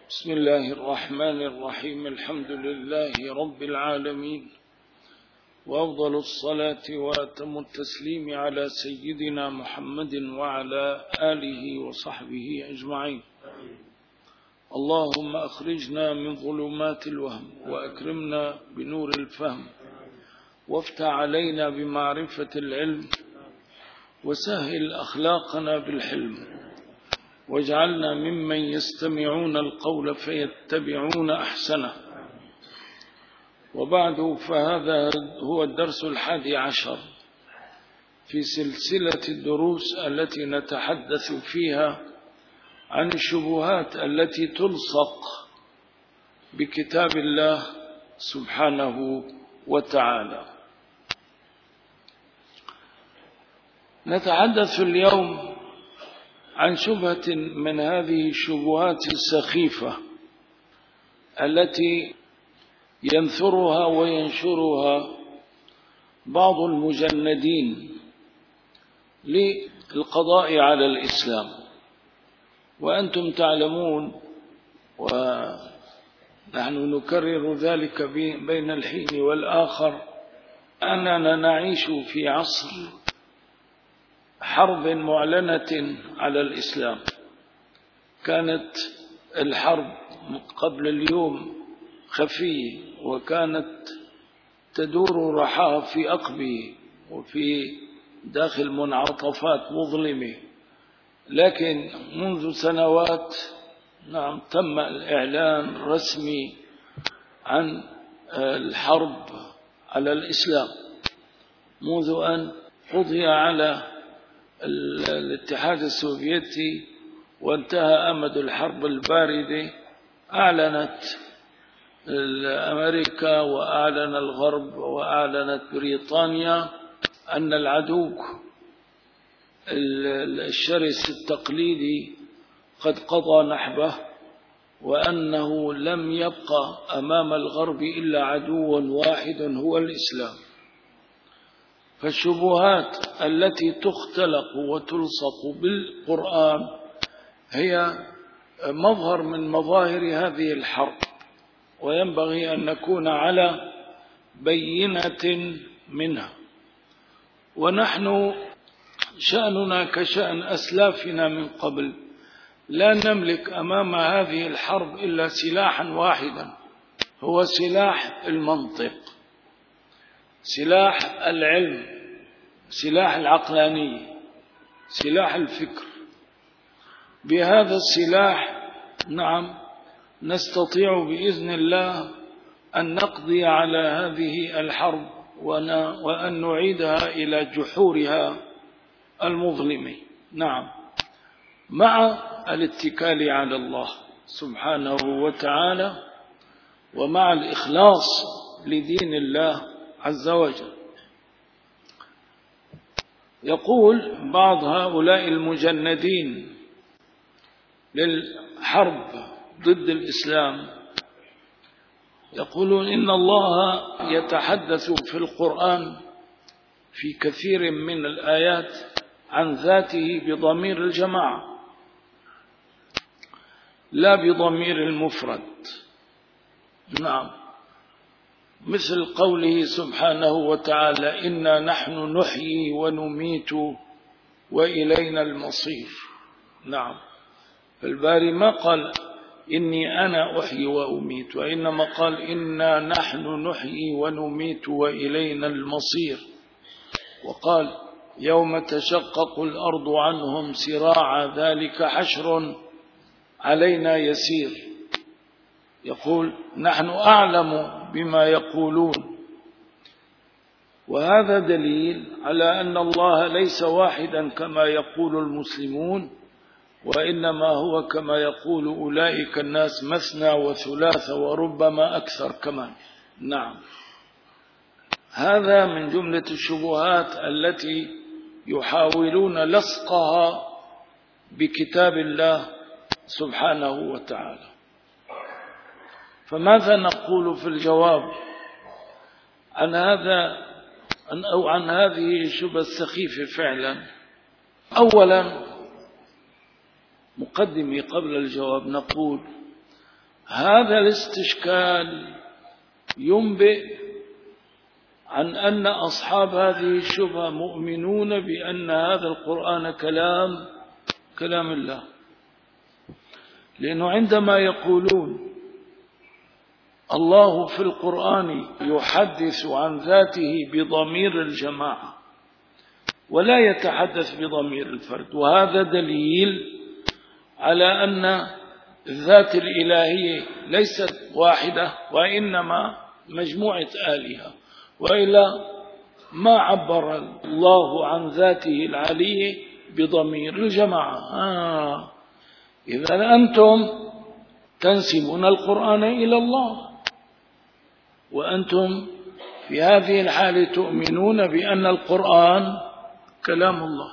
بسم الله الرحمن الرحيم. الحمد لله رب العالمين، وأفضل الصلاة وأتم التسليم على سيدنا محمد وعلى آله وصحبه أجمعين. اللهم أخرجنا من ظلمات الوهم وأكرمنا بنور الفهم، وافتح علينا بمعرفة العلم، وسهل أخلاقنا بالحلم، واجعلنا ممن يستمعون القول فيتبعون أحسنه. وبعد، فهذا هو الدرس 11 في سلسلة الدروس التي نتحدث فيها عن الشبهات التي تلصق بكتاب الله سبحانه وتعالى. نتحدث اليوم عن شبهة من هذه الشبهات السخيفة التي ينثرها وينشرها بعض المجندين للقضاء على الإسلام. وأنتم تعلمون، ونحن نكرر ذلك بين الحين والآخر، أننا نعيش في عصر حرب معلنة على الإسلام. كانت الحرب قبل اليوم خفية، وكانت تدور رحاها في أقبه وفي داخل منعطفات مظلمة، لكن منذ سنوات تم الإعلان رسمي عن الحرب على الإسلام. منذ أن قضي على الاتحاد السوفيتي وانتهى أمد الحرب الباردة، أعلنت أمريكا وأعلن الغرب وأعلنت بريطانيا أن العدو الشرس التقليدي قد قضى نحبه، وأنه لم يبقى أمام الغرب إلا عدو واحد هو الإسلام. فالشبهات التي تختلق وتلصق بالقرآن هي مظهر من مظاهر هذه الحرب، وينبغي أن نكون على بينة منها. ونحن شأننا كشأن أسلافنا من قبل، لا نملك أمام هذه الحرب إلا سلاحا واحدا، هو سلاح المنطق، سلاح العلم، سلاح العقلانية، سلاح الفكر. بهذا السلاح نستطيع بإذن الله أن نقضي على هذه الحرب وأن نعيدها إلى جحورها المظلمة، مع الاتكال على الله سبحانه وتعالى، ومع الإخلاص لدين الله عز وجل. يقول بعض هؤلاء المجندين للحرب ضد الإسلام، يقولون إن الله يتحدث في القرآن في كثير من الآيات عن ذاته بضمير الجماعة لا بضمير المفرد. مثل قوله سبحانه وتعالى: إنا نحن نحيي ونميت وإلينا المصير. فالباري ما قال إني أنا أحيي وأميت، وإنما قال إنا نحن نحيي ونميت وإلينا المصير. وقال: يوم تشقق الأرض عنهم سراعا ذلك حشر علينا يسير. يقول: نحن أعلم بما يقولون. وهذا دليل على أن الله ليس واحدا كما يقول المسلمون، وإنما هو كما يقول أولئك الناس مثنى وثلاث وربما أكثر كمان. هذا من جملة الشبهات التي يحاولون لصقها بكتاب الله سبحانه وتعالى. فماذا نقول في الجواب عن هذه الشبهة السخيفة فعلا؟ أولا، مقدمي قبل الجواب، نقول هذا الاستشكال ينبئ عن أن أصحاب هذه الشبهة مؤمنون بأن هذا القرآن كلام الله، لأنه عندما يقولون الله في القرآن يحدث عن ذاته بضمير الجماعة ولا يتحدث بضمير الفرد، وهذا دليل على أن الذات الإلهية ليست واحدة وإنما مجموعة آلهة، وإلا ما عبر الله عن ذاته العلية بضمير الجماعة. إذا أنتم تنسبون القرآن إلى الله، وأنتم في هذه الحالة تؤمنون بأن القرآن كلام الله.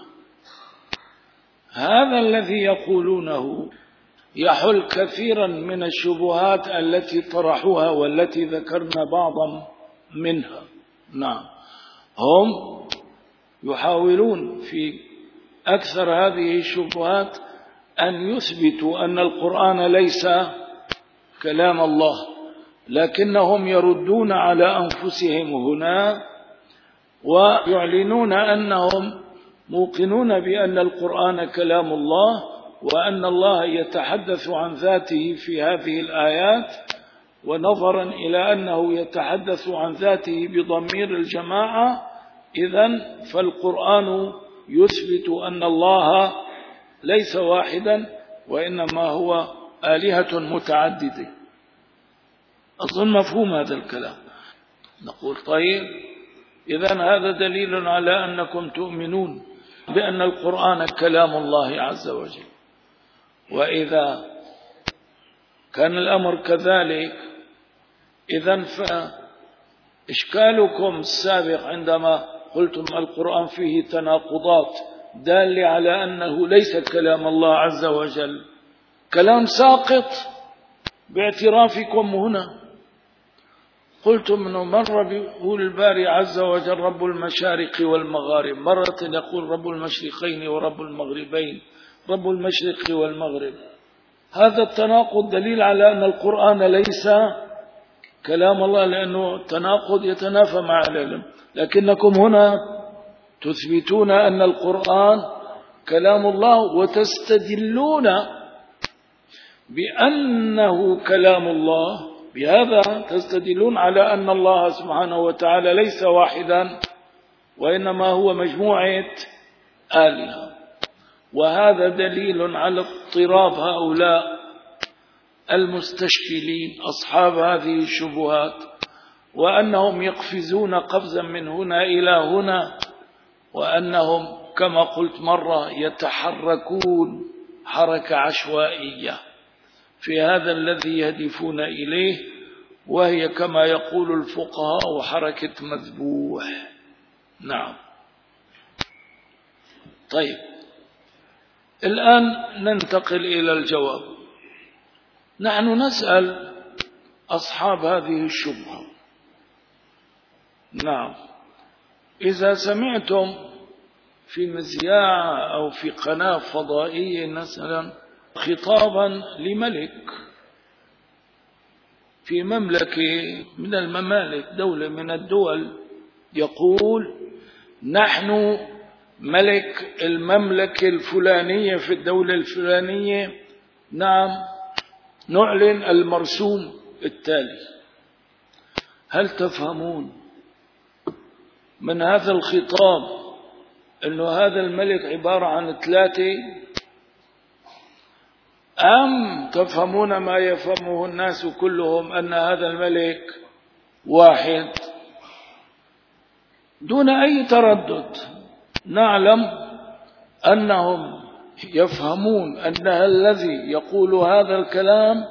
هذا الذي يقولونه يحل كثيرا من الشبهات التي طرحوها والتي ذكرنا بعضا منها. نعم، هم يحاولون في أكثر هذه الشبهات أن يثبتوا أن القرآن ليس كلام الله، لكنهم يردون على أنفسهم هنا ويعلنون أنهم موقنون بأن القرآن كلام الله، وأن الله يتحدث عن ذاته في هذه الآيات، ونظرا إلى أنه يتحدث عن ذاته بضمير الجماعة إذن فالقرآن يثبت أن الله ليس واحدا وإنما هو آلهة متعددة. أظن مفهوم هذا الكلام. نقول طيب، إذن هذا دليل على أنكم تؤمنون بأن القرآن كلام الله عز وجل، وإذا كان الأمر كذلك إذن فإشكالكم السابق عندما قلتم القرآن فيه تناقضات دال على أنه ليس كلام الله عز وجل، كلام ساقط باعترافكم هنا. قلتم أنه مرة يقول الباري عز وجل رب المشارق والمغارب، مرة يقول رب المشرقين ورب المغربين، رب المشرق والمغرب. هذا التناقض دليل على أن القرآن ليس كلام الله، لأنه التناقض يتنافى مع العلم، لكنكم هنا تثبتون أن القرآن كلام الله وتستدلون بأنه كلام الله، بهذا تستدلون على أن الله سبحانه وتعالى ليس واحدا وإنما هو مجموعة آلهة. وهذا دليل على اضطراب هؤلاء المستشكلين أصحاب هذه الشبهات، وأنهم يقفزون قفزا من هنا إلى هنا، وأنهم كما قلت مرة يتحركون حركة عشوائية في هذا الذي يهدفون إليه، وهي كما يقول الفقهاء حركة مذبوح. نعم. طيب، الآن ننتقل إلى الجواب. نحن نسأل أصحاب هذه الشبهة. نعم، إذا سمعتم في مذياع أو في قناة فضائية مثلا خطابا لملك في مملكة من الممالك، دولة من الدول، يقول نحن ملك المملكة الفلانية في الدولة الفلانية، نعم، نعلن المرسوم التالي. هل تفهمون من هذا الخطاب أنه هذا الملك عبارة عن 3، أم تفهمون ما يفهمه الناس كلهم أن هذا الملك واحد؟ دون أي تردد نعلم أنهم يفهمون أن الذي يقول هذا الكلام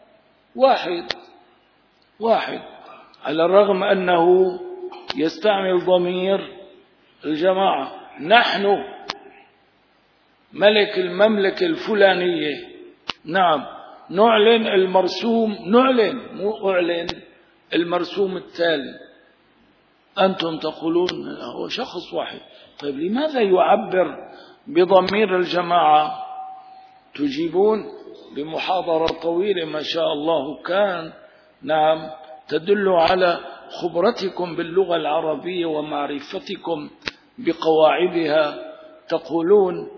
واحد، على الرغم أنه يستعمل ضمير الجماعة. نحن ملك المملكة الفلانية، نعم، نعلن المرسوم، مو أعلن المرسوم التالي. أنتم تقولون هو شخص واحد. طيب، لماذا يعبر بضمير الجماعة؟ تجيبون بمحاضرة طويلة ما شاء الله كان. نعم، تدل على خبرتكم باللغة العربية ومعرفتكم بقواعدها. تقولون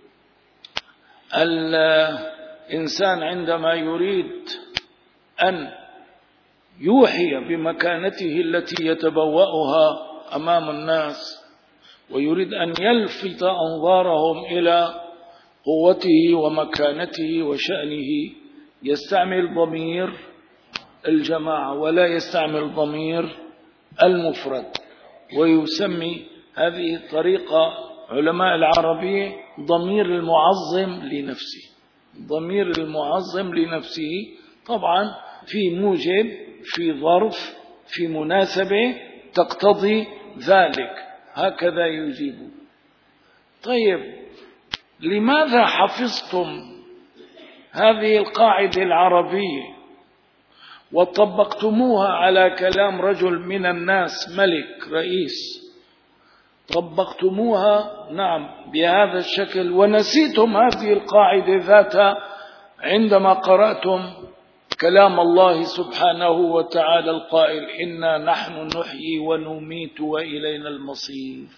الإنسان عندما يريد أن يوحي بمكانته التي يتبوأها أمام الناس ويريد أن يلفت أنظارهم إلى قوته ومكانته وشأنه يستعمل ضمير الجماعة ولا يستعمل ضمير المفرد، ويسمي هذه الطريقة علماء العربية ضمير المعظم لنفسه. ضمير المعظم لنفسه طبعا في موجب، في ظرف، في مناسبة تقتضي ذلك، هكذا يجيب. طيب، لماذا حفظتم هذه القاعدة العربية وطبقتموها على كلام رجل من الناس، ملك رئيس، طبقتموها نعم بهذا الشكل، ونسيتم هذه القاعدة ذاتها عندما قرأتم كلام الله سبحانه وتعالى القائل إنا نحن نحيي ونميت وإلينا المصير؟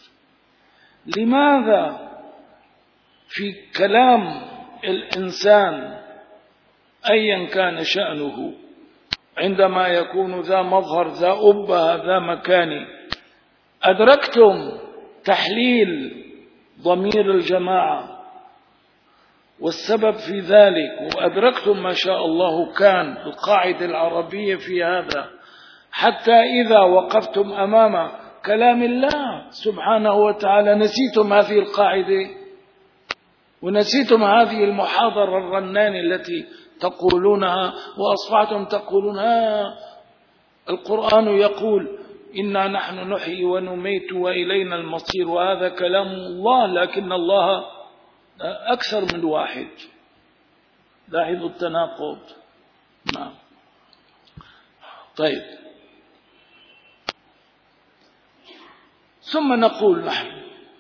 لماذا في كلام الإنسان أيا كان شأنه عندما يكون ذا مظهر، ذا أبهة، ذا مكان، أدركتم تحليل ضمير الجماعة والسبب في ذلك، وأدركتم ما شاء الله كان القاعدة العربية في هذا، حتى إذا وقفتم أمام كلام الله سبحانه وتعالى نسيتم هذه القاعدة ونسيتم هذه المحاضرة الرنانة التي تقولونها، وأصبحتم تقولون القرآن يقول إنا نحن نحيي ونميت وإلينا المصير، وهذا كلام الله، لكن الله أكثر من واحد. لاحظوا التناقض. نعم. طيب، ثم نقول نحن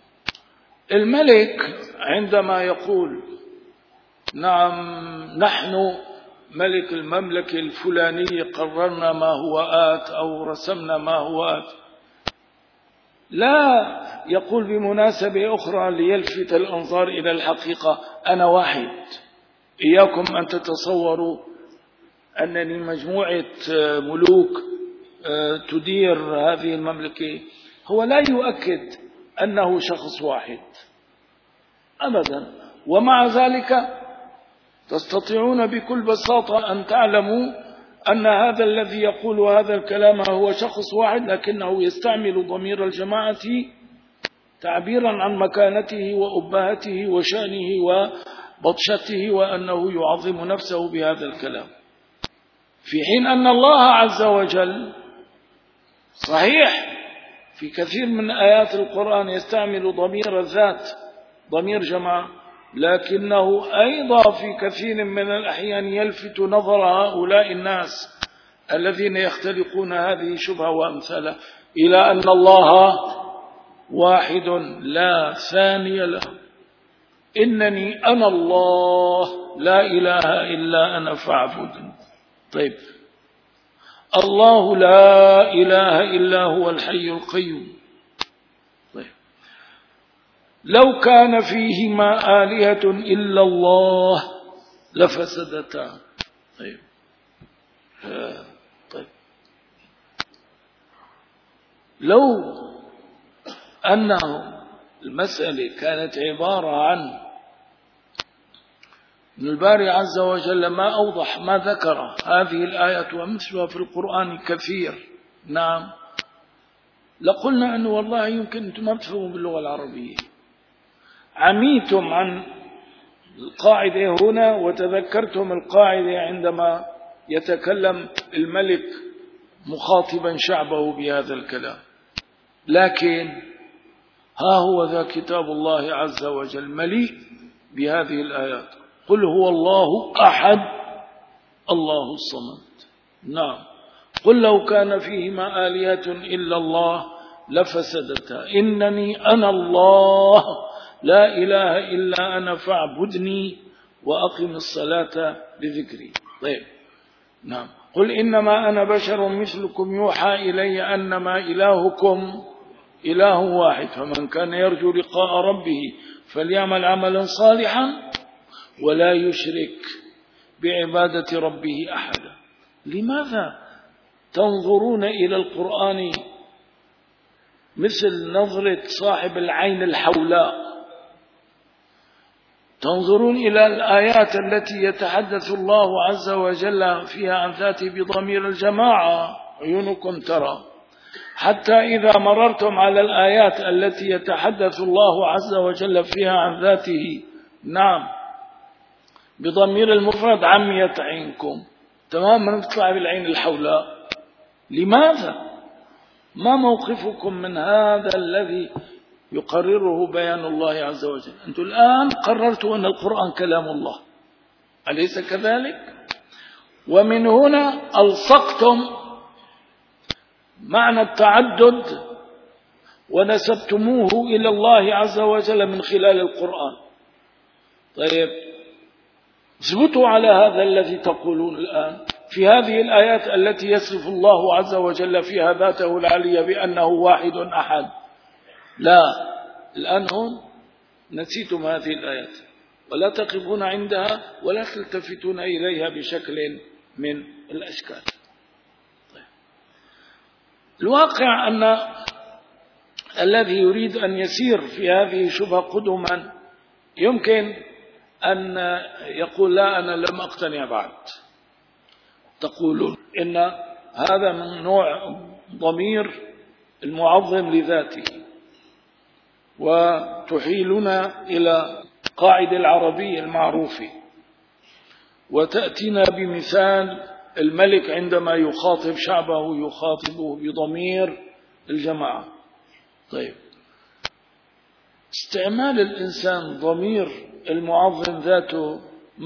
الملك عندما يقول نعم نحن ملك المملكة الفلانية قررنا ما هو آت أو رسمنا ما هو آت، لا يقول بمناسبة أخرى ليلفت الأنظار إلى الحقيقة أنا واحد. إياكم أن تتصوروا أنني مجموعة ملوك تدير هذه المملكة. هو لا يؤكد أنه شخص واحد أبدا، ومع ذلك تستطيعون بكل بساطة أن تعلموا أن هذا الذي يقول هذا الكلام هو شخص واحد، لكنه يستعمل ضمير الجماعة تعبيرا عن مكانته وأبهته وشأنه وبطشته، وأنه يعظم نفسه بهذا الكلام، في حين أن الله عز وجل صحيح في كثير من آيات القرآن يستعمل ضمير الذات، ضمير جماعة، لكنه أيضا في كثير من الأحيان يلفت نظر هؤلاء الناس الذين يختلقون هذه شبهة وأمثالها إلى أن الله واحد لا ثاني له. إنني أنا الله لا إله إلا أنا فاعبدني. طيب، الله لا إله إلا هو الحي القيوم. طيب، لو كان فيهما آلهة إلا الله لفسدتا. طيب. لو أنه المسألة كانت عبارة عن الباري عز وجل ما أوضح ما ذكر هذه الآية ومثلها في القرآن كثير، نعم، لقلنا أنه والله يمكن أنتم ما بتفهموا باللغة العربية، عميتم عن القاعدة هنا وتذكرتم القاعدة عندما يتكلم الملك مخاطبا شعبه بهذا الكلام. لكن ها هو ذا كتاب الله عز وجل مليء بهذه الآيات. قل هو الله أحد الله الصمد. نعم. قل لو كان فيهما آلهة إلا الله لفسدتا. إنني أنا الله لا إله إلا أنا فاعبدني وأقم الصلاة لذكري. طيب نعم. قل إنما أنا بشر مثلكم يوحى إلي أنما إلهكم إله واحد فمن كان يرجو لقاء ربه فليعمل عملا صالحا ولا يشرك بعبادة ربه أحدا. لماذا تنظرون إلى القرآن مثل نظرة صاحب العين الحولاء؟ تنظرون إلى الآيات التي يتحدث الله عز وجل فيها عن ذاته بضمير الجماعة، عيونكم ترى، حتى إذا مررتم على الآيات التي يتحدث الله عز وجل فيها عن ذاته نعم بضمير المفرد عميت عينكم تماما، تطلع بالعين الحولاء. لماذا؟ ما موقفكم من هذا الذي يقرره بيان الله عز وجل؟ أنتم الآن قررتوا أن القرآن كلام الله، أليس كذلك؟ ومن هنا ألصقتم معنى التعدد ونسبتموه إلى الله عز وجل من خلال القرآن. طيب اثبتوا على هذا الذي تقولون الآن في هذه الآيات التي يصف الله عز وجل فيها ذاته العلية بأنه واحد أحد. لا، الآن هم نسيتم هذه الآيات ولا تقفون عندها ولا تلتفتون إليها بشكل من الأشكال. طيب. الواقع أن الذي يريد أن يسير في هذه الشبهة قدما يمكن أن يقول لا أنا لم أقتنع بعد. تقولون إن هذا من نوع ضمير المعظم لذاته، وتحيلنا إلى قاعدة العربية المعروفة وتأتينا بمثال الملك عندما يخاطب شعبه يخاطبه بضمير الجماعة. طيب استعمال الإنسان ضمير المعظم ذاته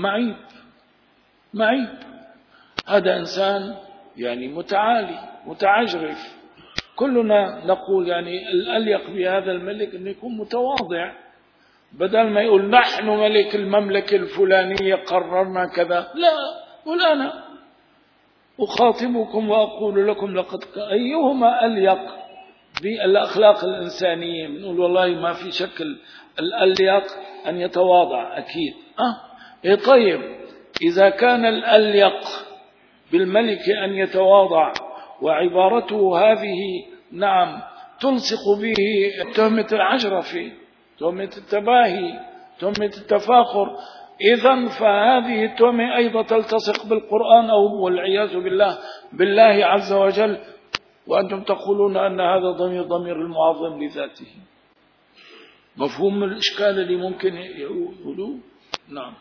معيب. هذا إنسان يعني متعالي متعجرف. كلنا نقول يعني الأليق بهذا الملك أن يكون متواضع، بدل ما يقول نحن ملك المملكة الفلانية قررنا كذا، لا، قل أنا أخاطبكم وأقول لكم لقد أيهما أليق بالأخلاق الإنسانية؟ نقول والله ما في شك الأليق أن يتواضع أكيد. طيب إذا كان الأليق بالملك أن يتواضع وعبارته هذه نعم تلصق به تهمة العجرفة، تهمة التباهي، تهمة التفاخر، إذن فهذه التهمة أيضا تلتصق بالقرآن أو والعياذ بالله عز وجل، وأنتم تقولون أن هذا ضمير المعظم لذاته. مفهوم الإشكال اللي ممكن يقولوه؟ نعم.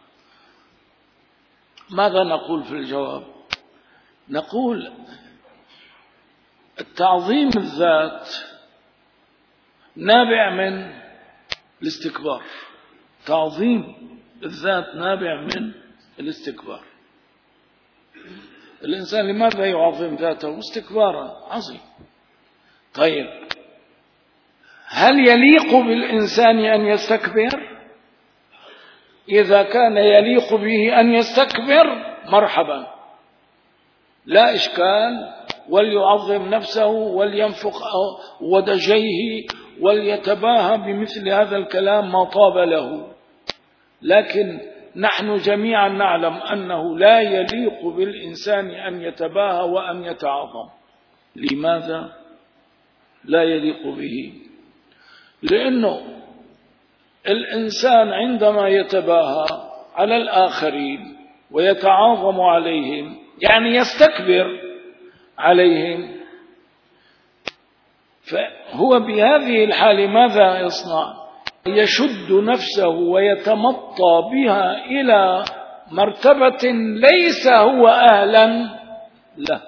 ماذا نقول في الجواب؟ نقول التعظيم الذات نابع من الاستكبار. تعظيم الذات نابع من الاستكبار. الإنسان لماذا يعظم ذاته؟ استكبارا عظيم. طيب هل يليق بالإنسان أن يستكبر؟ إذا كان يليق به أن يستكبر مرحبا، لا إشكال، وليعظم نفسه ولينفق ودجيه وليتباهى بمثل هذا الكلام ما طاب له. لكن نحن جميعا نعلم أنه لا يليق بالإنسان أن يتباهى وأن يتعظم. لماذا لا يليق به؟ لأنه الإنسان عندما يتباهى على الآخرين ويتعاظم عليهم يعني يستكبر عليهم، فهو بهذه الحال ماذا يصنع؟ يشد نفسه ويتمطى بها إلى مرتبة ليس هو أهلا له.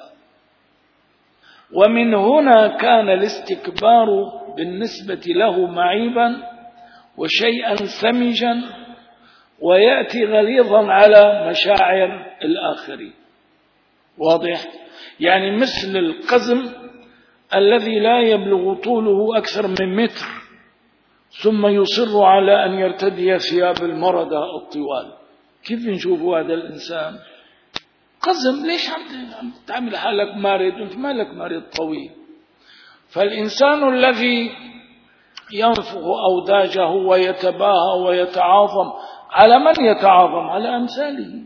ومن هنا كان الاستكبار بالنسبة له معيبا وشيئا سمجا، ويأتي غليظا على مشاعر الآخرين. واضح؟ يعني مثل القزم الذي لا يبلغ طوله أكثر من متر ثم يصر على أن يرتدي ثياب المردة الطوال. كيف نشوفوا هذا الإنسان؟ قزم. ليش عم تعمل حالك مريض وانت مالك مريض طويل؟ فالإنسان الذي ينفخ أوداجه ويتباهى ويتعاظم، على من يتعاظم؟ على أمثاله.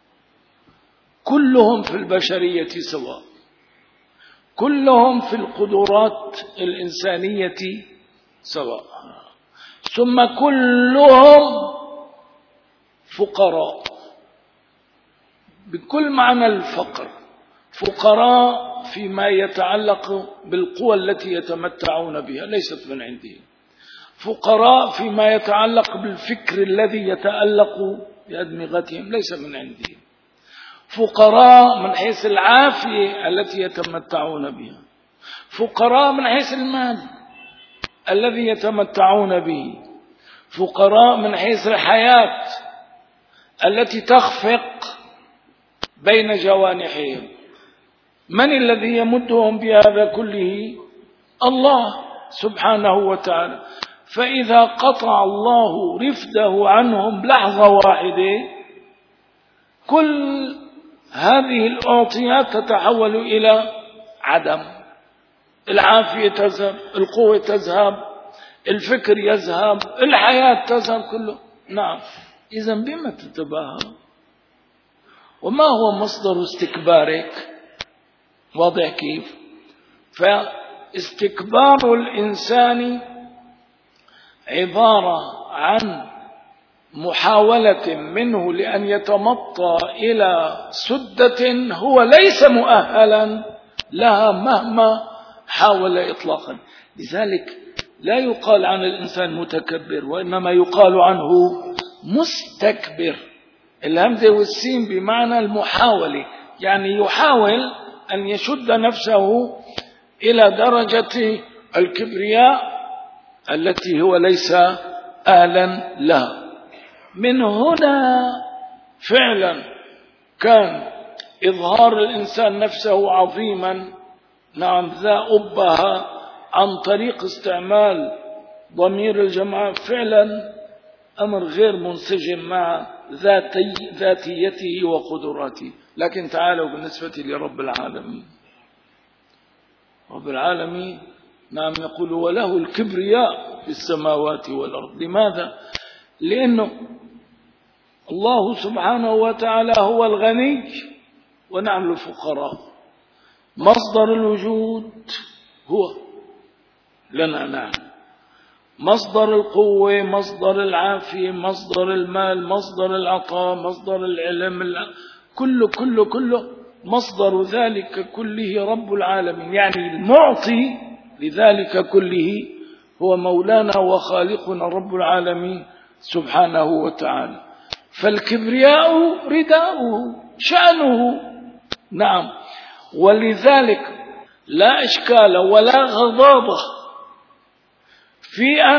كلهم في البشرية سواء، كلهم في القدرات الإنسانية سواء، ثم كلهم فقراء بكل معنى الفقر، فقراء فيما يتعلق بالقوى التي يتمتعون بها ليست من عندهم، فقراء فيما يتعلق بالفكر الذي يتألق بأدمغتهم ليس من عندهم، فقراء من حيث العافية التي يتمتعون بها، فقراء من حيث المال الذي يتمتعون به، فقراء من حيث الحياة التي تخفق بين جوانحهم. من الذي يمدهم بهذا كله؟ الله سبحانه وتعالى. فإذا قطع الله رفده عنهم لحظة واحدة، كل هذه الأعطيات تتحول إلى عدم. العافية تذهب، القوة تذهب، الفكر يذهب، الحياة تذهب كله. نعم. إذا بما تتباهى؟ وما هو مصدر استكبارك؟ واضح كيف؟ فاستكبار الإنسان عبارة عن محاولة منه لأن يتمطى إلى سدة هو ليس مؤهلا لها مهما حاول إطلاقا. لذلك لا يقال عن الإنسان متكبر، وإنما يقال عنه مستكبر. الهمزة والسين بمعنى المحاولة، يعني يحاول أن يشد نفسه إلى درجة الكبرياء التي هو ليس أهلا لها. من هنا فعلا كان إظهار الإنسان نفسه عظيما، نعم ذا أبها، عن طريق استعمال ضمير الجماعة، فعلا أمر غير منسجم مع ذاتيته وقدراته. لكن تعالوا بالنسبة لرب العالمين، رب العالمين نعم يقول وله الكبرياء في السماوات والأرض. لماذا؟ لأنه الله سبحانه وتعالى هو الغني ونحن الفقراء. مصدر الوجود هو لنا نحن، مصدر القوة، مصدر العافية، مصدر المال، مصدر العطاء، مصدر العلم، كله مصدر ذلك كله رب العالمين. يعني المعطي لذلك كله هو مولانا وخالقنا رب العالمين سبحانه وتعالى. فالكبرياء رداؤه شأنه. نعم. ولذلك لا إشكال ولا غضاضة في أن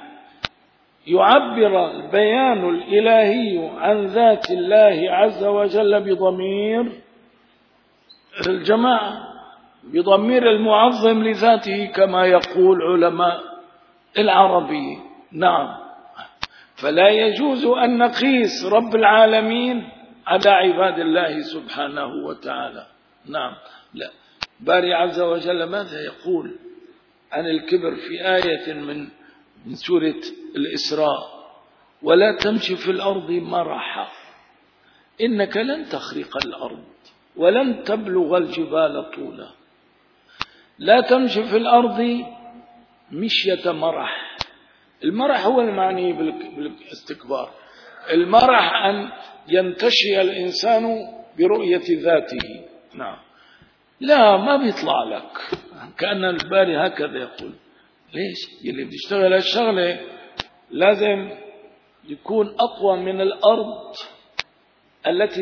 يعبر البيان الإلهي عن ذات الله عز وجل بضمير الجماعة، بضمير المعظم لذاته كما يقول علماء العربية. نعم. فلا يجوز أن نقيس رب العالمين على عباد الله سبحانه وتعالى. نعم. لا. باري عز وجل ماذا يقول عن الكبر في آية من سورة الإسراء؟ ولا تمشي في الأرض مرحا إنك لن تخرق الأرض ولن تبلغ الجبال طولا. لا تمشي في الأرض مشية مرح. المرح هو المعني بالاستكبار. المرح أن ينتشي الإنسان برؤية ذاته. نعم. لا ما بيطلع لك. كأن الباري هكذا يقول. ليش؟ اللي بيشتغل الشغلة لازم يكون أقوى من الأرض التي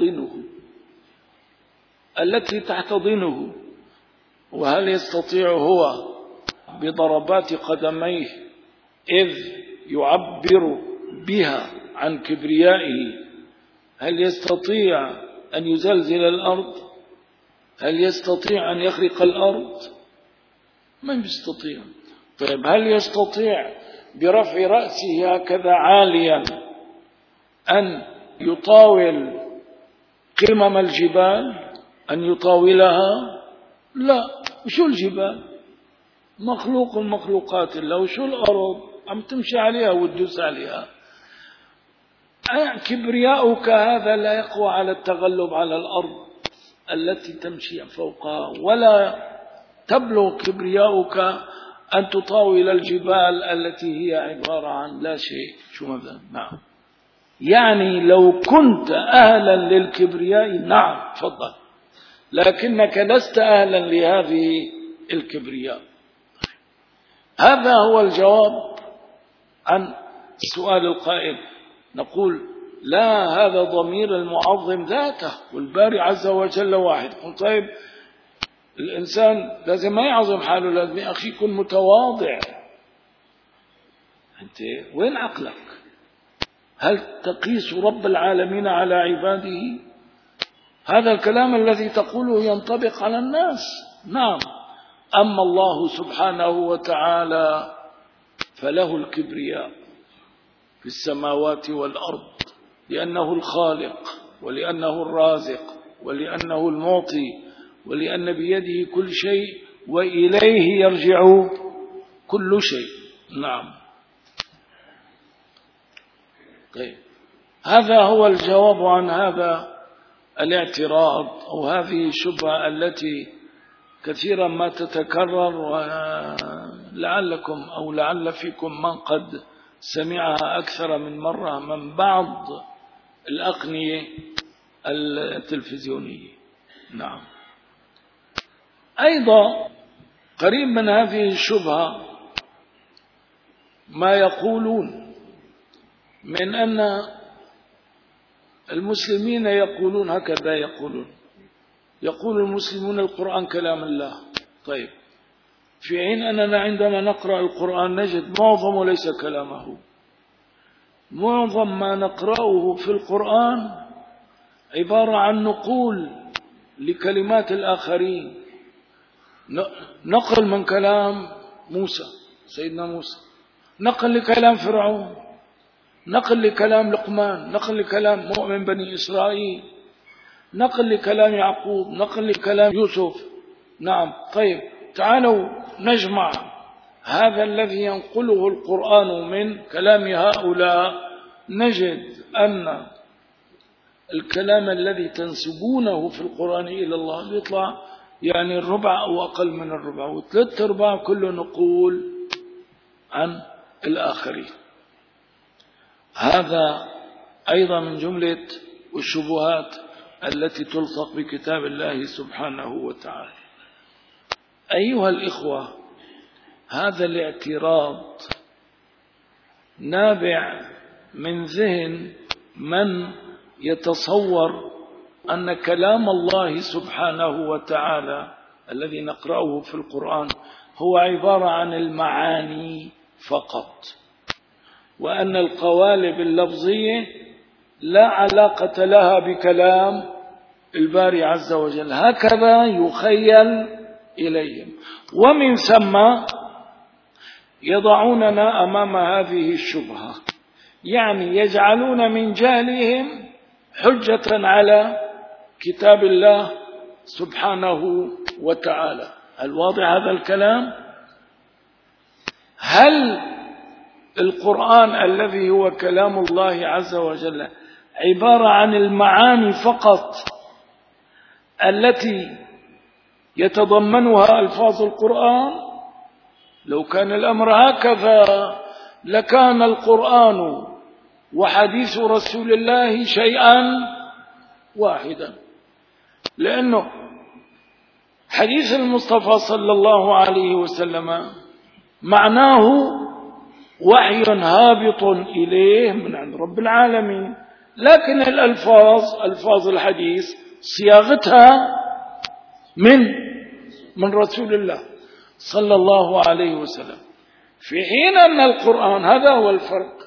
تحتضنه. وهل يستطيع هو بضربات قدميه إذ يعبر بها عن كبريائه، هل يستطيع أن يزلزل الأرض؟ هل يستطيع أن يخرق الأرض؟ ما يستطيع. طيب هل يستطيع برفع رأسه هكذا عاليا أن يطاول قمم الجبال أن يطاولها؟ لا. وشو الجبال؟ مخلوق من مخلوقات الله. وشو الأرض؟ عم تمشي عليها وتدوس عليها. كبرياؤك هذا لا يقوى على التغلب على الأرض التي تمشي فوقها، ولا تبلغ كبرياؤك أن تطاول الجبال التي هي عبارة عن لا شيء. شو مثلا؟ نعم. يعني لو كنت أهلا للكبرياء نعم تفضل، لكنك لست أهلا لهذه الكبرياء. هذا هو الجواب عن السؤال القائل. نقول لا، هذا ضمير المعظم ذاته، والباري عز وجل واحد. قلت طيب الإنسان لازم ما يعظم حاله، لازم يا أخي يكون متواضع. أنت وين عقلك؟ هل تقيس رب العالمين على عباده؟ هذا الكلام الذي تقوله ينطبق على الناس. نعم. أما الله سبحانه وتعالى فله الكبرياء في السماوات والأرض، لأنه الخالق، ولأنه الرازق، ولأنه المعطي، ولأن بيده كل شيء، وإليه يرجع كل شيء. نعم. طيب، هذا هو الجواب عن هذا الاعتراض أو هذه الشبهة التي كثيرا ما تتكرر، ولعلكم أو لعل فيكم من قد سمعها أكثر من مرة من بعض الأقنية التلفزيونية. نعم. أيضا قريب من هذه الشبهة ما يقولون من أن المسلمين يقولون هكذا، يقول المسلمون القرآن كلام الله. طيب، في حين أننا عندما نقرأ القرآن نجد معظمه ليس كلامه. معظم ما نقرأه في القرآن عبارة عن نقول لكلمات الآخرين، نقل من كلام موسى سيدنا موسى، نقل لكلام فرعون، نقل لكلام لقمان، نقل لكلام مؤمن بني إسرائيل، نقل لكلام يعقوب، نقل لكلام يوسف. نعم. طيب، تعالوا نجمع هذا الذي ينقله القرآن من كلام هؤلاء، نجد أن الكلام الذي تنسبونه في القرآن إلى الله يطلع يعني الربع أو أقل من الربع، وثلاث أرباع كله نقول عن الآخرين. هذا أيضا من جملة الشبهات التي تلصق بكتاب الله سبحانه وتعالى. أيها الإخوة، هذا الاعتراض نابع من ذهن من يتصور أن كلام الله سبحانه وتعالى الذي نقرأه في القرآن هو عبارة عن المعاني فقط، وأن القوالب اللفظية لا علاقة لها بكلام الباري عز وجل. هكذا يخيل إليهم، ومن ثم يضعوننا أمام هذه الشبهة، يعني يجعلون من جهلهم حجة على كتاب الله سبحانه وتعالى. هل واضح هذا الكلام؟ هل القرآن الذي هو كلام الله عز وجل عبارة عن المعاني فقط التي يتضمنها ألفاظ القرآن؟ لو كان الأمر هكذا لكان القرآن وحديث رسول الله شيئا واحدا، لأنه حديث المصطفى صلى الله عليه وسلم معناه وحي هابط إليه من عند رب العالمين، لكن ألفاظ الحديث صياغتها من رسول الله صلى الله عليه وسلم، في حين أن القرآن هذا هو الفرق،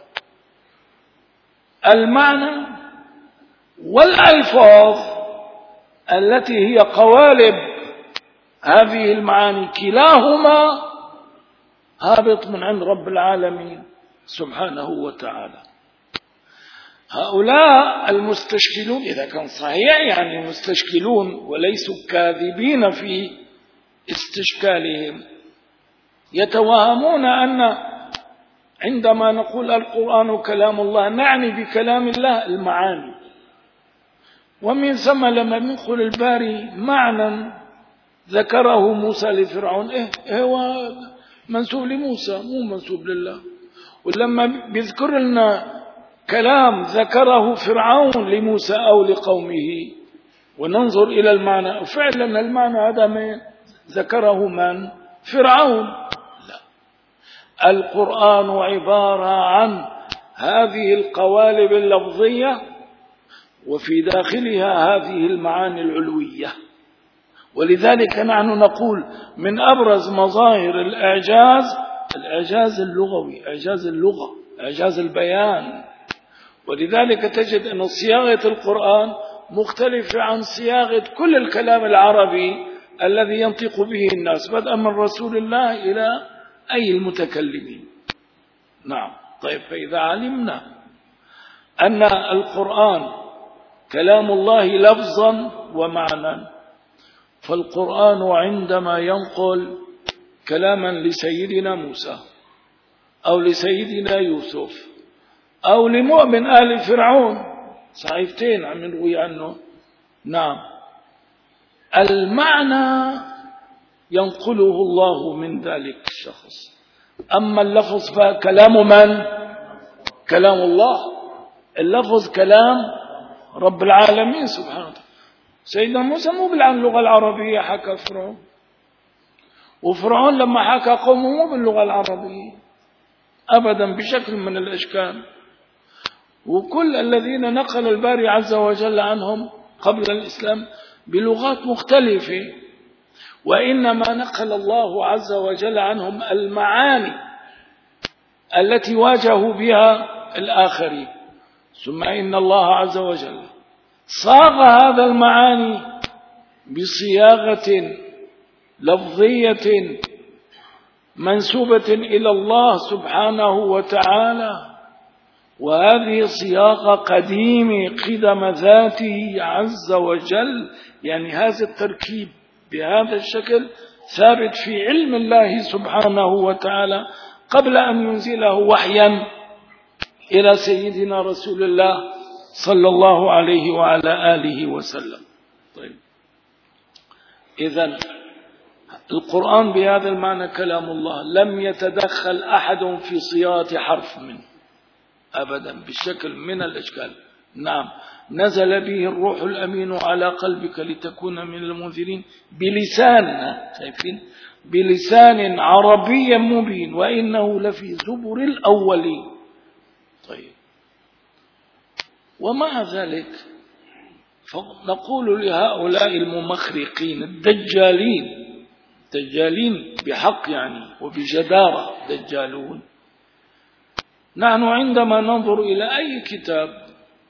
المعنى والألفاظ التي هي قوالب هذه المعاني كلاهما هابط من عند رب العالمين سبحانه وتعالى. هؤلاء المستشكلون إذا كان صحيح يعني مستشكلون وليسوا كاذبين في استشكالهم، يتوهمون أن عندما نقول القرآن كلام الله نعني بكلام الله المعاني، ومن ثم لما ندخل الباري معنى ذكره موسى لفرعون هو منسوب لموسى مو منسوب لله، ولما بيذكر لنا كلام ذكره فرعون لموسى أو لقومه وننظر إلى المعنى وفعلا المعنى هذا من ذكره من؟ فرعون. لا، القرآن عبارة عن هذه القوالب اللفظية وفي داخلها هذه المعاني العلوية. ولذلك نحن نقول من أبرز مظاهر الإعجاز اللغوي، إعجاز اللغة، إعجاز البيان. ولذلك تجد أن صياغة القرآن مختلفة عن صياغة كل الكلام العربي الذي ينطق به الناس بدءا من رسول الله إلى أي المتكلمين. نعم. طيب، فإذا علمنا أن القرآن كلام الله لفظا ومعنى، فالقرآن عندما ينقل كلاما لسيدنا موسى أو لسيدنا يوسف أو لمؤمن آل فرعون، صحيفتين عم نروي عنه، نعم، المعنى ينقله الله من ذلك الشخص. أما اللفظ فكلام من؟ كلام الله. اللفظ كلام رب العالمين سبحانه وتعالى. سيدنا موسى مو باللغة العربية حكى فرعون، وفرعون لما حكى قومه مو باللغة العربية أبدا بشكل من الأشكال. وكل الذين نقل الباري عز وجل عنهم قبل الإسلام بلغات مختلفة، وإنما نقل الله عز وجل عنهم المعاني التي واجهوا بها الآخرين. ثم إن الله عز وجل صاغ هذا المعاني بصياغة لفظية منسوبة إلى الله سبحانه وتعالى، وهذه صياغة قديمة قدم ذاته عز وجل. يعني هذا التركيب بهذا الشكل ثابت في علم الله سبحانه وتعالى قبل أن ينزله وحيا إلى سيدنا رسول الله صلى الله عليه وعلى آله وسلم. طيب، إذن القرآن بهذا المعنى كلام الله، لم يتدخل أحد في صياغة حرف منه أبدا بشكل من الأشكال. نعم، نزل به الروح الأمين على قلبك لتكون من المنذرين بلسان عربي مبين وإنه لفي زبر الأولين. طيب، ومع ذلك نقول لهؤلاء الممخرقين الدجالين بحق يعني وبجدارة دجالون، نحن عندما ننظر إلى أي كتاب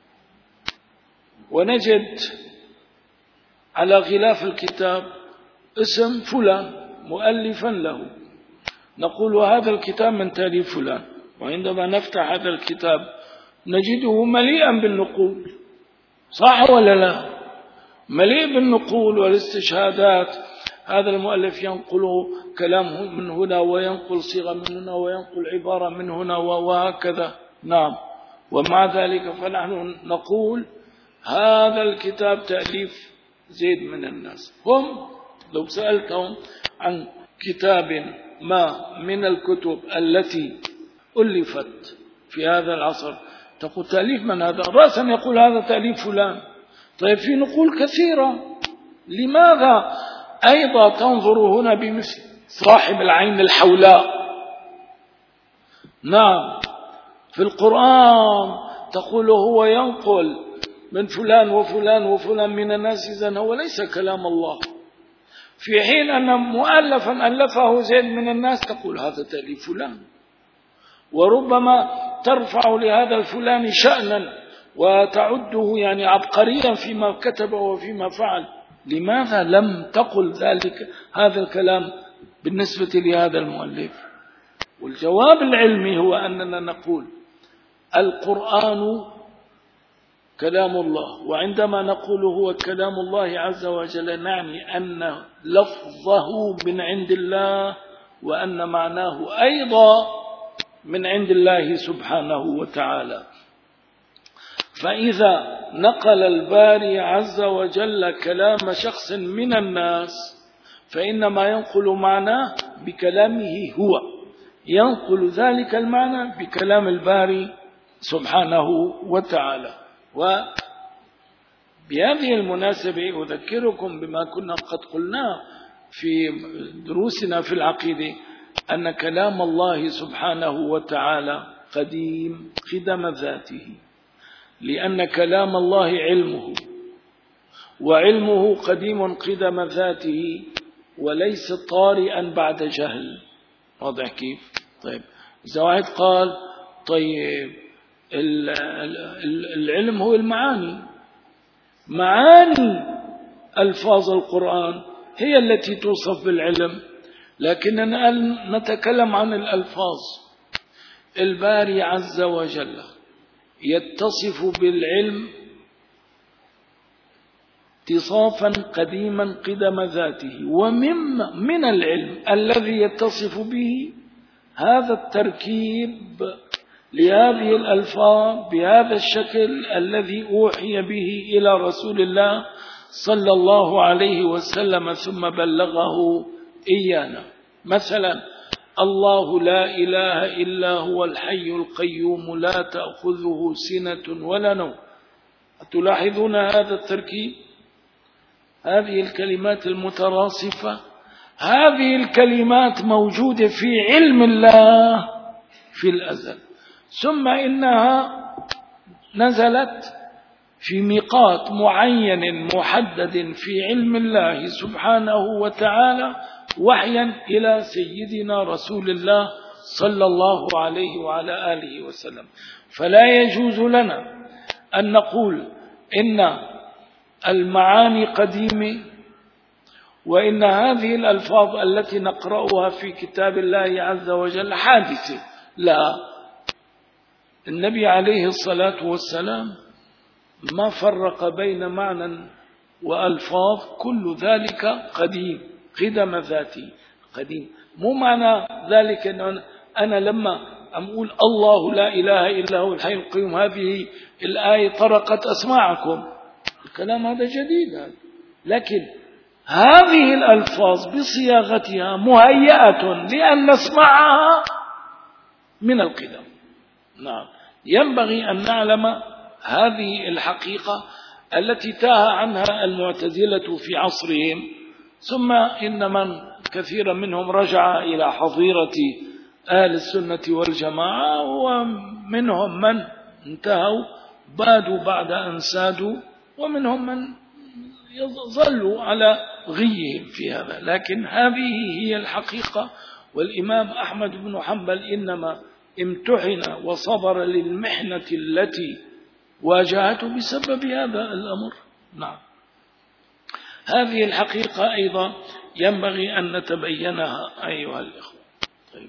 ونجد على غلاف الكتاب اسم فلان مؤلفا له، نقول هذا الكتاب من تأليف فلان، وعندما نفتح هذا الكتاب نجده مليئا بالنقول، صح ولا لا؟ مليء بالنقول والاستشهادات. هذا المؤلف ينقل كلامه من هنا وينقل صيغة من هنا وينقل عبارة من هنا وهكذا. نعم، ومع ذلك فنحن نقول هذا الكتاب تأليف زيد من الناس. هم لو سألتهم عن كتاب ما من الكتب التي ألفت في هذا العصر تقول تأليف من هذا؟ رأسا يقول هذا تأليف فلان. طيب، في نقول كثيرة، لماذا أيضا تنظر هنا بمثل صاحب العين الحولاء؟ نعم، في القرآن تقول هو ينقل من فلان وفلان وفلان من الناس، إذن هو ليس كلام الله، في حين أن مؤلفا ألفه زيد من الناس تقول هذا تأليف فلان، وربما ترفع لهذا الفلان شأنا وتعده يعني عبقريا فيما كتب وفيما فعل. لماذا لم تقل هذا الكلام بالنسبة لهذا المؤلف؟ والجواب العلمي هو أننا نقول القرآن كلام الله. وعندما نقول هو كلام الله عز وجل نعني أن لفظه من عند الله، وأن معناه أيضا من عند الله سبحانه وتعالى. فإذا نقل الباري عز وجل كلام شخص من الناس فإنما ينقل معناه بكلامه هو، ينقل ذلك المعنى بكلام الباري سبحانه وتعالى. وبهذه المناسبة أذكركم بما كنا قد قلناه في دروسنا في العقيدة، أن كلام الله سبحانه وتعالى قديم قدم ذاته، لأن كلام الله علمه، وعلمه قديم قدم ذاته وليس طارئا بعد جهل. واضح كيف؟ طيب إذا واحد قال طيب العلم هو المعاني، معاني ألفاظ القرآن هي التي توصف بالعلم، لكننا نتكلم عن الألفاظ. الباري عز وجل يتصف بالعلم اتصافا قديما قدم ذاته، ومن العلم الذي يتصف به هذا التركيب لهذه الألفاظ بهذا الشكل الذي أوحي به إلى رسول الله صلى الله عليه وسلم ثم بلغه إيانا. مثلا الله لا إله إلا هو الحي القيوم لا تأخذه سنة ولا نوم. تلاحظون هذا التركيب، هذه الكلمات المتراصفة، هذه الكلمات موجودة في علم الله في الأزل، ثم إنها نزلت في ميقات معين محدد في علم الله سبحانه وتعالى وحيا إلى سيدنا رسول الله صلى الله عليه وعلى آله وسلم. فلا يجوز لنا أن نقول إن المعاني قديمة وإن هذه الألفاظ التي نقرأها في كتاب الله عز وجل حادثة. لا، النبي عليه الصلاة والسلام ما فرق بين معنى وألفاظ، كل ذلك قديم قدم ذاتي قديم. مو معنى ذلك أن أنا لما أقول الله لا إله إلا هو الحي القيوم هذه الآية طرقت أسماعكم، الكلام هذا جديد، لكن هذه الألفاظ بصياغتها مهيئة لأن نسمعها من القدم. نعم، ينبغي أن نعلم هذه الحقيقة التي تاه عنها المعتزلة في عصرهم، ثم إن من كثيرا منهم رجع إلى حظيرة أهل السنة والجماعة، ومنهم من انتهوا بادوا بعد أن سادوا، ومنهم من يظلوا على غيهم في هذا. لكن هذه هي الحقيقة. والإمام أحمد بن حنبل إنما امتحن وصبر للمحنة التي واجهته بسبب هذا الأمر. نعم، هذه الحقيقة أيضا ينبغي أن نتبينها أيها الإخوة. طيب،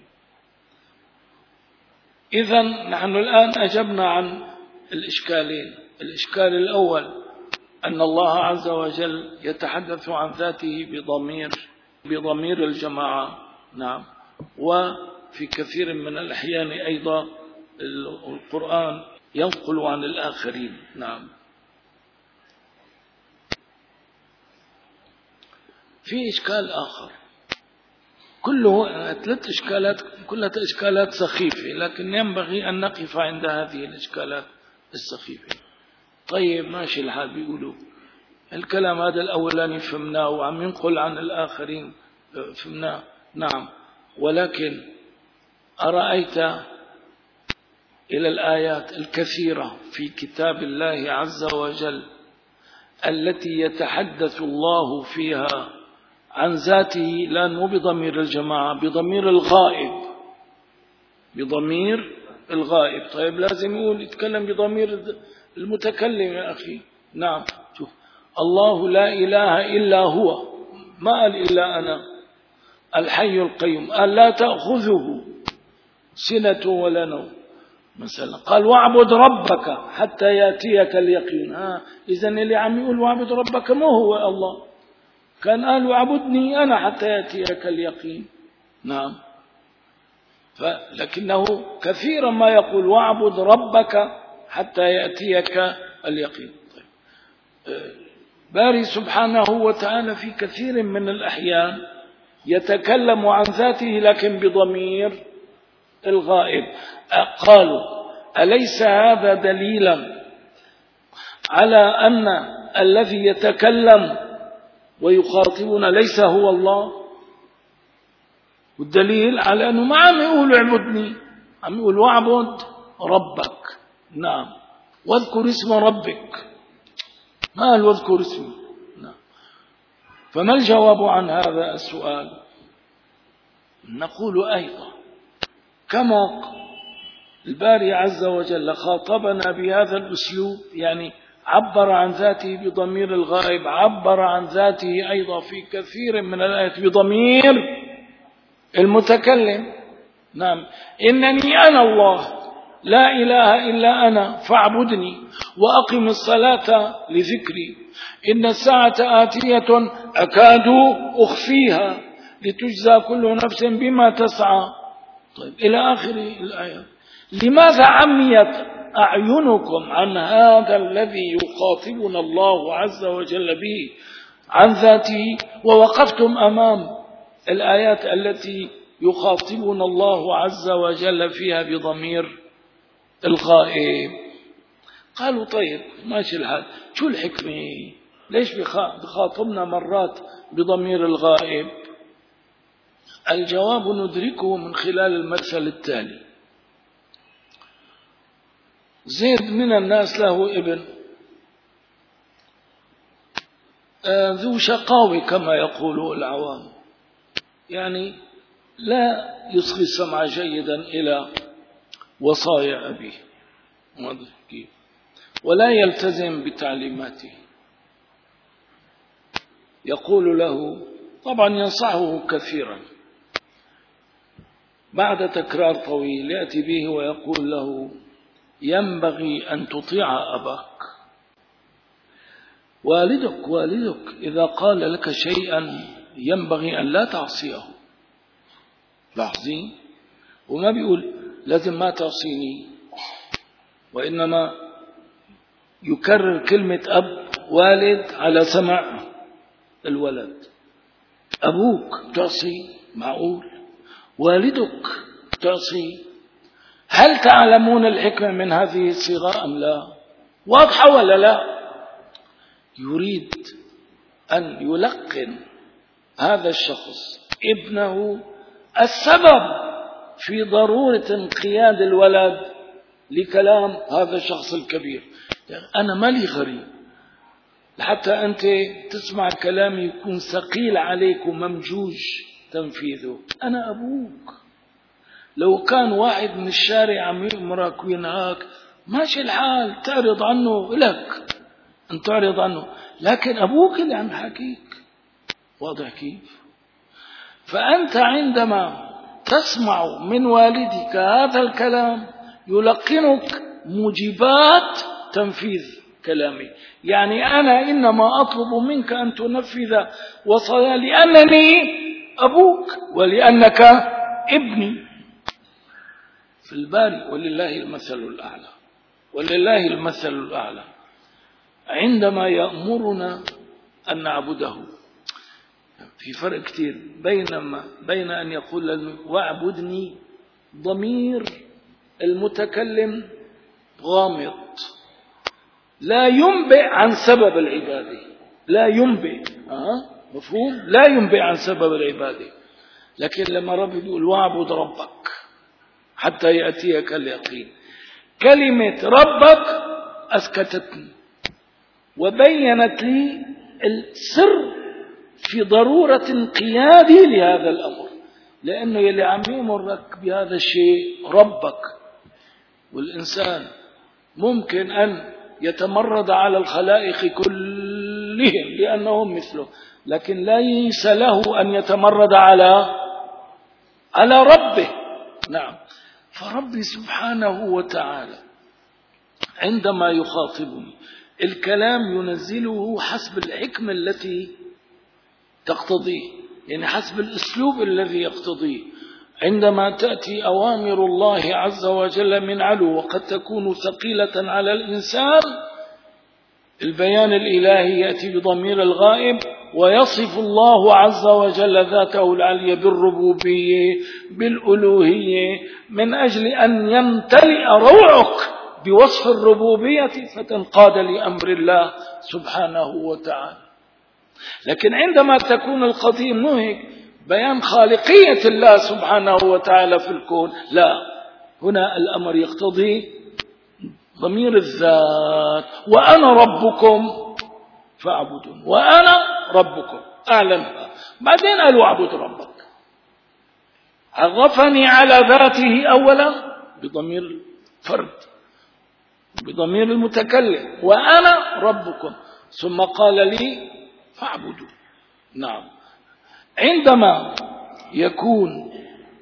إذن نحن الآن أجبنا عن الإشكالين. الإشكال الأول أن الله عز وجل يتحدث عن ذاته بضمير الجماعة. نعم، وفي كثير من الأحيان أيضا القرآن ينقل عن الآخرين. نعم، في إشكال آخر كله 3 إشكالات، كلها إشكالات سخيفة، لكن ينبغي أن نقف عند هذه الإشكالات السخيفة. طيب ماشي الحال، بيقولوا الكلام هذا الأولاني فهمناه وعم ينقل عن الآخرين فهمناه. نعم، ولكن أرأيت إلى الآيات الكثيرة في كتاب الله عز وجل التي يتحدث الله فيها عن ذاته لا مو بضمير الجماعة، بضمير الغائب، بضمير الغائب. طيب لازم يتكلم بضمير المتكلم يا أخي. نعم، شوف، الله لا إله إلا هو، ما قال إلا أنا، الحي القيوم، قال لا تأخذه سنة ولا نوم. مثلا قال واعبد ربك حتى يأتيك اليقين. إذن اللي عم يقول واعبد ربك مو هو الله، كان قال واعبدني أنا حتى يأتيك اليقين. نعم. لكنه كثيرا ما يقول واعبد ربك حتى يأتيك اليقين. باري سبحانه وتعالى في كثير من الأحيان يتكلم عن ذاته لكن بضمير الغائب. قالوا أليس هذا دليلا على أن الذي يتكلم ويخاطبنا ليس هو الله؟ والدليل على أنه ما عم يقول اعبدني، عم يقول واعبد ربك. نعم. واذكر اسم ربك، ما قال واذكر اسمي. نعم. فما الجواب عن هذا السؤال؟ نقول أيضا كما الباري عز وجل خاطبنا بهذا الأسلوب، يعني عبر عن ذاته بضمير الغائب، عبر عن ذاته أيضا في كثير من الآيات بضمير المتكلم. نعم. إنني أنا الله لا إله إلا أنا فاعبدني وأقم الصلاة لذكري إن الساعة آتية أكاد أخفيها لتجزى كل نفس بما تسعى. طيب إلى آخر الآية. لماذا عميت أعينكم عن هذا الذي يخاطبنا الله عز وجل به عن ذاته، ووقفتم أمام الآيات التي يخاطبنا الله عز وجل فيها بضمير الغائب؟ قالوا طيب ماشي الحال، شو الحكمة؟ ليش بخاطبنا مرات بضمير الغائب؟ الجواب ندركه من خلال المثل التالي. زيد من الناس له ابن ذو شقاوة كما يقول العوام، يعني لا يصغي السمع جيدا إلى وصايا أبيه ولا يلتزم بتعليماته. يقول له، طبعا ينصحه كثيرا، بعد تكرار طويل يأتي به ويقول له ينبغي أن تطيع أباك. والدك إذا قال لك شيئا ينبغي أن لا تعصيه. لاحظين، وما بيقول لازم ما تعصيني، وإنما يكرر كلمة أب والد على سمع الولد. أبوك تعصي؟ معقول؟ والدك تعصي؟ هل تعلمون الحكمة من هذه الصيغة أم لا؟ واضحة ولا لا؟ يريد أن يلقن هذا الشخص ابنه السبب في ضرورة انقياد الولد لكلام هذا الشخص الكبير. أنا مالي غريب حتى أنت تسمع كلامي يكون ثقيل عليك وممجوج تنفيذه. أنا أبوك. لو كان واحد من الشارع عم يأمرك وينهاك ماشي الحال، تعرض عنه لك أن تعرض عنه، لكن أبوك اللي عم يحكيك. واضح كيف؟ فأنت عندما تسمع من والدك هذا الكلام يلقنك موجبات تنفيذ كلامي. يعني أنا إنما أطلب منك أن تنفذ وصايا لأنني أبوك ولأنك ابني. في الباري ولله المثل الأعلى، ولله المثل الأعلى عندما يأمرنا أن نعبده. في فرق كتير بين أن يقول لنا واعبدني، ضمير المتكلم غامض لا ينبئ عن سبب العبادة، لا ينبئ، مفهوم؟ لا ينبئ عن سبب العبادة. لكن لما رب يقول واعبد ربك حتى يأتيك اليقين، كلمة ربك أسكتتني وبينت لي السر في ضرورة انقيادي لهذا الأمر، لأنه يلي عم يمرك بهذا الشيء ربك. والإنسان ممكن أن يتمرد على الخلائق كلهم لأنهم مثله، لكن ليس له أن يتمرد على ربه. نعم. فربي سبحانه وتعالى عندما يخاطبني الكلام ينزله حسب الحكمة التي تقتضيه، يعني حسب الأسلوب الذي يقتضيه. عندما تأتي أوامر الله عز وجل من علو وقد تكون ثقيلة على الإنسان، البيان الإلهي يأتي بضمير الغائب ويصف الله عز وجل ذاته العليا بالربوبية بالألوهية، من أجل أن يمتلئ روعك بوصف الربوبية فتنقاد لأمر الله سبحانه وتعالى. لكن عندما تكون القضية مهك بيان خالقية الله سبحانه وتعالى في الكون، لا، هنا الأمر يقتضي ضمير الذات، وأنا ربكم فاعبدون، وأنا ربكم أعلمها. بعدين قالوا اعبد ربك، عرفني على ذاته أولا بضمير فرد بضمير المتكلم، وأنا ربكم، ثم قال لي فاعبدوا. نعم، عندما يكون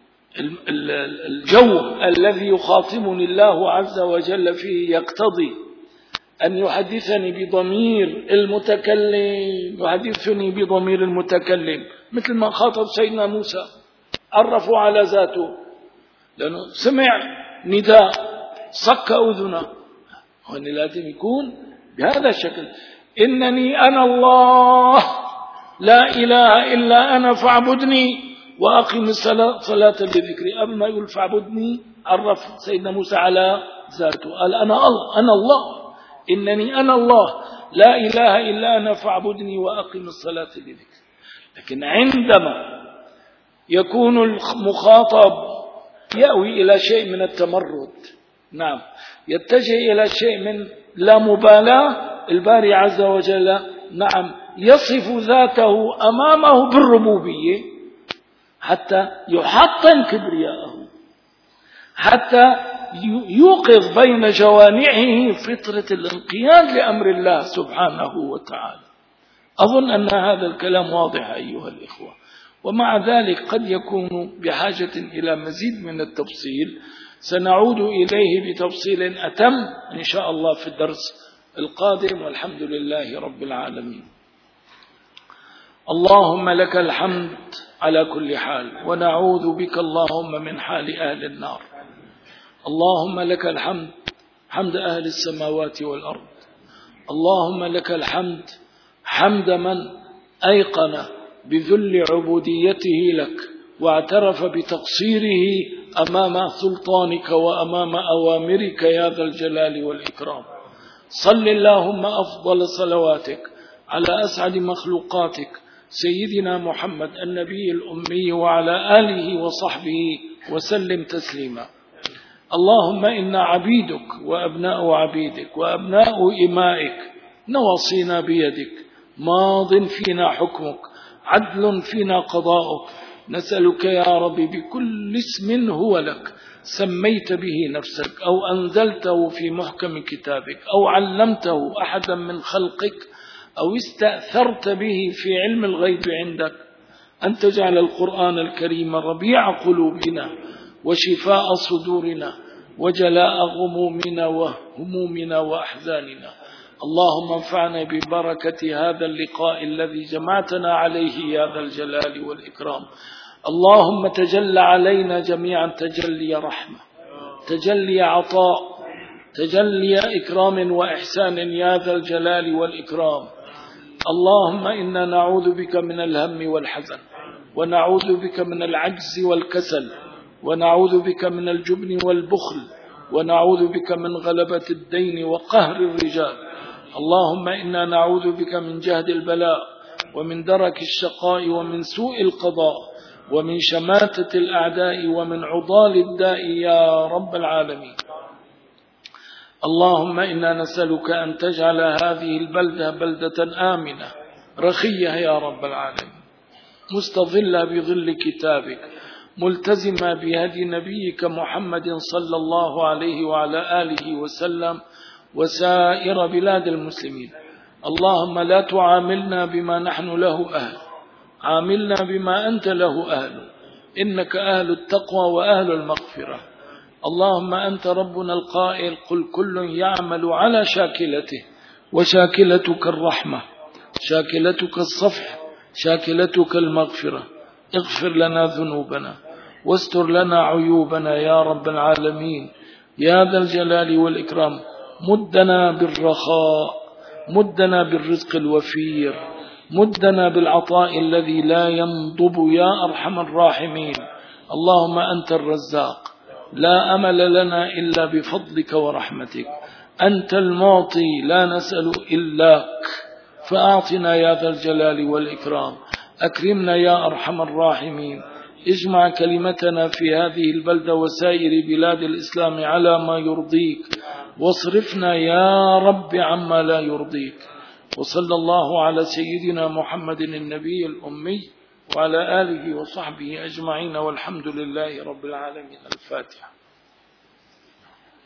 الجو الذي يخاطبني الله عز وجل فيه يقتضي أن يحدثني بضمير المتكلم، يحدثني بضمير المتكلم، مثل ما خاطب سيدنا موسى عرفوا على ذاته، لأنه سمع نداء صك أذنه، وأن لازم يكون بهذا الشكل: إنني أنا الله لا إله إلا أنا فاعبدني وأقم الصلاة لذكري. قبل ما يقول فاعبدني عرف سيدنا موسى على ذاته، قال أنا الله، إنني أنا الله لا إله إلا أنا فاعبدني وأقم الصلاة لذكري. لكن عندما يكون المخاطب يأوي إلى شيء من التمرد، نعم، يتجه إلى شيء من لا مبالاة، الباري عز وجل نعم يصف ذاته أمامه بالربوبية حتى يحطم كبرياءه، حتى يوقظ بين جوانحه فطرة الانقياد لأمر الله سبحانه وتعالى. أظن أن هذا الكلام واضح أيها الإخوة، ومع ذلك قد يكون بحاجة إلى مزيد من التفصيل، سنعود إليه بتفصيل أتم إن شاء الله في الدرس القادم، والحمد لله رب العالمين. اللهم لك الحمد على كل حال، ونعوذ بك اللهم من حال أهل النار. اللهم لك الحمد حمد أهل السماوات والأرض. اللهم لك الحمد حمد من أيقن بذل عبوديته لك واعترف بتقصيره أمام سلطانك وأمام أوامرك يا ذا الجلال والإكرام. صل اللهم أفضل صلواتك على أسعد مخلوقاتك سيدنا محمد النبي الأمي وعلى آله وصحبه وسلم تسليما. اللهم إنا عبيدك وأبناء عبيدك وأبناء إمائك، نواصينا بيدك، ماض فينا حكمك، عدل فينا قضاؤك. نسألك يا رب بكل اسم هو لك سميت به نفسك أو أنزلته في محكم كتابك أو علمته أحدا من خلقك أو استأثرت به في علم الغيب عندك، أن تجعل القرآن الكريم ربيع قلوبنا وشفاء صدورنا وجلاء غمومنا وهمومنا وأحزاننا. اللهم انفعنا ببركة هذا اللقاء الذي جمعتنا عليه يا ذا الجلال والإكرام. اللهم تجلى علينا جميعا تجلي رحمة، تجلي عطاء، تجلي إكرام وإحسان يا ذا الجلال والإكرام. اللهم إنا نعوذ بك من الهم والحزن، ونعوذ بك من العجز والكسل، ونعوذ بك من الجبن والبخل، ونعوذ بك من غلبة الدين وقهر الرجال. اللهم إنا نعوذ بك من جهد البلاء ومن درك الشقاء ومن سوء القضاء ومن شماتة الأعداء ومن عضال الداء يا رب العالمين. اللهم إنا نسألك أن تجعل هذه البلدة بلدة آمنة رخية يا رب العالمين، مستظلة بظل كتابك، ملتزمة بهدي نبيك محمد صلى الله عليه وعلى آله وسلم وسائر بلاد المسلمين. اللهم لا تعاملنا بما نحن له أهل، عاملنا بما أنت له أهل، إنك أهل التقوى وأهل المغفرة. اللهم أنت ربنا القائل قل كل يعمل على شاكلته وشاكلتك الرحمة، شاكلتك الصفح، شاكلتك المغفرة. اغفر لنا ذنوبنا واستر لنا عيوبنا يا رب العالمين يا ذا الجلال والإكرام. مدنا بالرخاء، مدنا بالرزق الوفير، مدنا بالعطاء الذي لا ينضب يا أرحم الراحمين. اللهم أنت الرزاق، لا أمل لنا إلا بفضلك ورحمتك. أنت المعطي، لا نسأل إلاك، فأعطنا يا ذا الجلال والإكرام. أكرمنا يا أرحم الراحمين. اجمع كلمتنا في هذه البلدة وسائر بلاد الإسلام على ما يرضيك، واصرفنا يا رب عما لا يرضيك. وصلى الله على سيدنا محمد النبي الأمي وعلى آله وصحبه أجمعين، والحمد لله رب العالمين. الفاتحة.